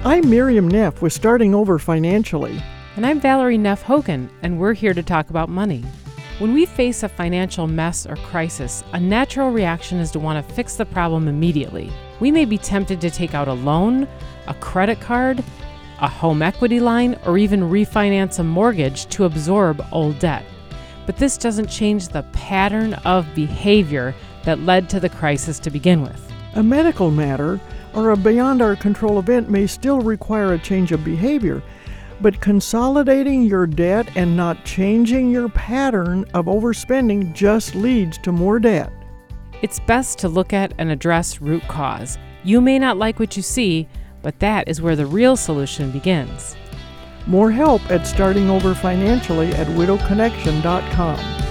I'm Miriam Neff with Starting Over Financially. And I'm Valerie Neff Hogan, and we're here to talk about money. When we face a financial mess or crisis, a natural reaction is to want to fix the problem immediately. We may be tempted to take out a loan, a credit card, a home equity line, or even refinance a mortgage to absorb old debt. But this doesn't change the pattern of behavior that led to the crisis to begin with. A medical matter or a beyond our control event may still require a change of behavior, but consolidating your debt and not changing your pattern of overspending just leads to more debt. It's best to look at and address root cause. You may not like what you see, but that is where the real solution begins. More help at Starting Over Financially at widowconnection.com.